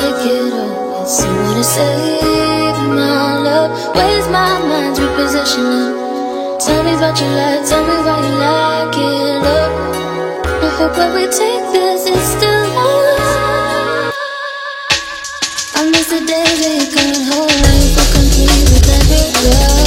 like it always. Someone to save my love, waste my mind's repositioning. Tell me about your life, tell me why you like it, love. I hope when we take this, it's still love. I miss the days where you couldn't hold me for complete with every love.